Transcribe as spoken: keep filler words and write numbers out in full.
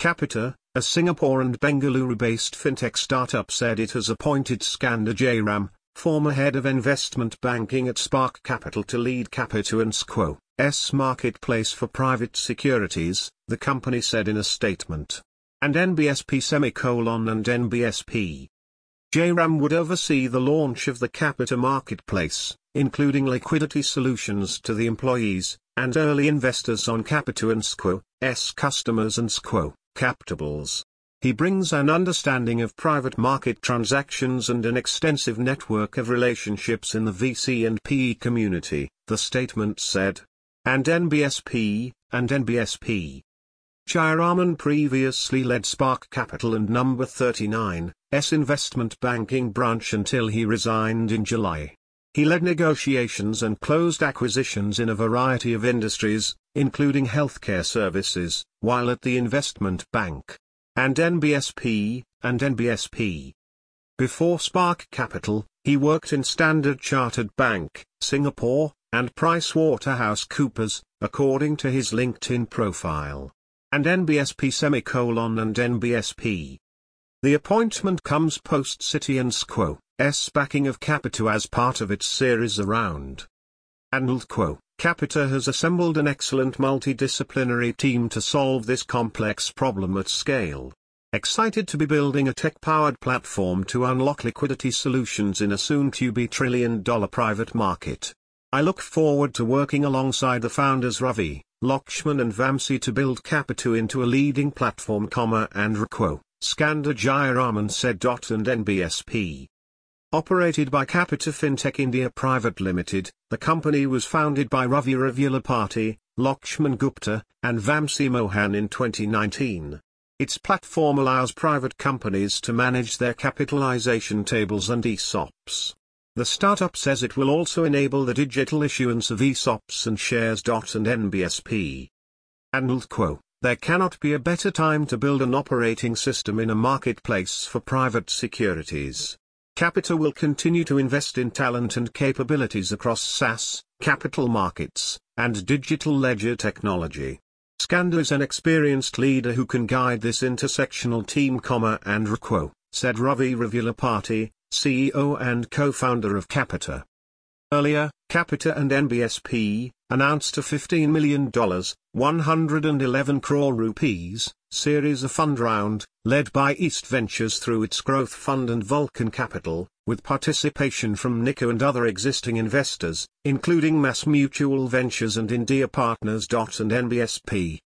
Capita, a Singapore and Bengaluru-based fintech startup, said it has appointed Skander Jairam, former head of investment banking at Spark Capital, to lead Capita and Squo's marketplace for private securities, the company said in a statement. And N B S P semicolon and N B S P. Jairam would oversee the launch of the Capita marketplace, including liquidity solutions to the employees and early investors on Capita and Squo's customers and Squo capitals. He brings an understanding of private market transactions and an extensive network of relationships in the V C and P E community, the statement said. And N B S P, and N B S P. Jairam previously led Spark Capital and Number thirty-nine's investment banking branch until he resigned in July. He led negotiations and closed acquisitions in a variety of industries, including healthcare services, while at the investment bank. And N B S P, and N B S P. Before Spark Capital, he worked in Standard Chartered Bank, Singapore, and PricewaterhouseCoopers, according to his LinkedIn profile. And N B S P semicolon and N B S P. The appointment comes post Citi and Squo's backing of Capita as part of its series around. And Squo, Capita has assembled an excellent multidisciplinary team to solve this complex problem at scale. Excited to be building a tech-powered platform to unlock liquidity solutions in a soon-to-be trillion-dollar private market. I look forward to working alongside the founders Ravi, Lakshman and Vamsi to build Capita into a leading platform, and Squo, Skander Jairam said. And N B S P. Operated by Capita Fintech India Private Limited, the company was founded by Ravi Ravilapati, Lakshman Gupta, and Vamsi Mohan in twenty nineteen. Its platform allows private companies to manage their capitalization tables and E S O Ps. The startup says it will also enable the digital issuance of E S O Ps and shares. And N B S P. And Squo, there cannot be a better time to build an operating system in a marketplace for private securities. Capita will continue to invest in talent and capabilities across SaaS, capital markets, and digital ledger technology. Skander is an experienced leader who can guide this intersectional team, and Squo, said Ravi Ravilapati, C E O and co-founder of Capita. Earlier, Capita and N B S P announced a fifteen million dollars, one hundred eleven crore rupees, series A fund round, led by East Ventures through its growth fund and Vulcan Capital, with participation from Nikko and other existing investors, including MassMutual Ventures and India Partners. And N B S P.